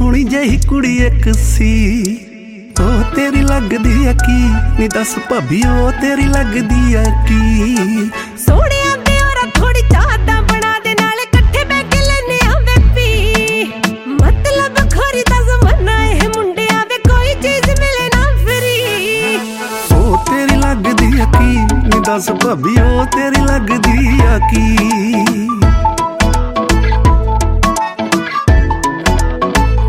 ਸੋਹਣੀ ਜਿਹੀ ਕੁੜੀ ਇੱਕ ਸੀ, ਉਹ ਤੇਰੀ ਲੱਗਦੀ ਆ ਕੀ? ਨੀ ਦੱਸ ਭਾਬੀ ਉਹ ਤੇਰੀ ਲੱਗਦੀ ਆ ਕੀ? ਸੋਹਣਿਆਂ ਦੇ ਔਰਾ ਥੋੜੀ ਚਾਹਤਾ ਬਣਾ ਦੇ, ਨਾਲੇ ਇਕੱਠੇ ਬਹਿ ਕੇ ਲੈਨੇ ਆ ਵੇਪੀ। ਮਤਲਬ ਖੋਰੀ ਦਾ ਜ਼ਮਾਨਾ ਇਹ ਮੁੰਡਿਆਂ ਵੇ, ਕੋਈ ਚੀਜ਼ ਮਿਲੇ ਨਾ ਫਰੀ। ਉਹ ਤੇਰੀ ਲੱਗਦੀ ਆ ਕੀ? ਨੀ ਦੱਸ ਭਾਬੀ ਉਹ ਤੇਰੀ ਲੱਗਦੀ ਆ ਕੀ?